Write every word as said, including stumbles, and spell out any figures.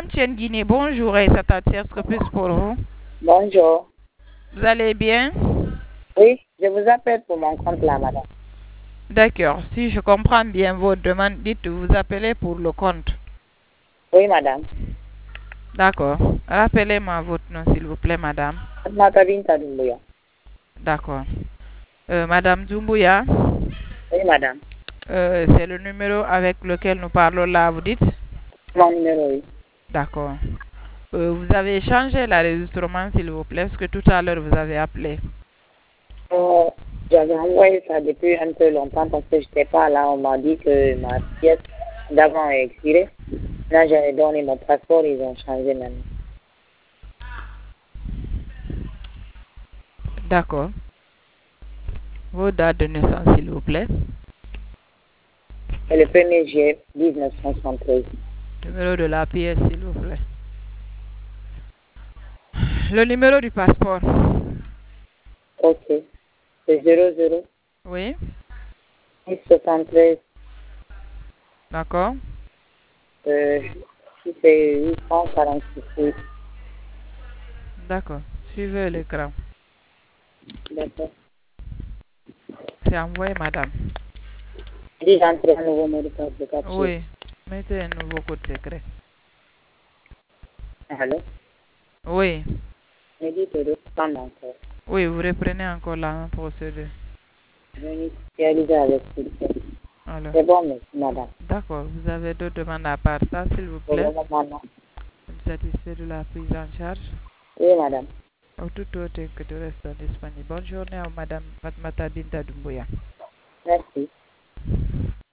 Madame Tiengini, bonjour et ça t'attire plus pour vous. Bonjour. Vous allez bien? Oui, je vous appelle pour mon compte là, madame. D'accord. Si je comprends bien votre demande, dites vous appelez pour le compte. Oui, madame. D'accord. Rappelez-moi votre nom, s'il vous plaît, madame. Fatmata Binta Doumbouya. D'accord. Euh, madame Doumbouya, Oui, madame. euh, c'est le numéro avec lequel nous parlons là, vous dites? Mon numéro, oui. D'accord. Euh, vous avez changé l'enregistrement, s'il vous plaît, parce que tout à l'heure vous avez appelé. Euh, J'avais envoyé ça depuis un peu longtemps parce que je n'étais pas là. On m'a dit que ma pièce d'avant est expirée. Là, j'avais donné mon passeport, ils ont changé maintenant. D'accord. Vos dates de naissance, s'il vous plaît. C'est le premier juillet mille neuf cent soixante-treize. Numéro de la pièce, s'il vous plaît. Le numéro du passeport. Ok. C'est zéro zéro Oui. six soixante-treize. D'accord. Euh, c'est huit cent quarante-six. D'accord. Suivez l'écran. D'accord. C'est envoyé, madame. Dis d'entrer un nouveau mot de passe de capture. Oui. Mettez un nouveau code secret. Allô? Oui. Me dites de reprendre encore. Oui, vous reprenez encore la même procédure. Réinitialiser avec s'il vous plaît. Alors. C'est bon, merci, madame. D'accord. Vous avez d'autres demandes à part ça, s'il vous Pour le plaît? moment, non. Vous êtes satisfait de la prise en charge? Oui, madame. Au tout autre que de reste disponible. Bonne journée à madame Fatmata Binta Doumbouya. Merci.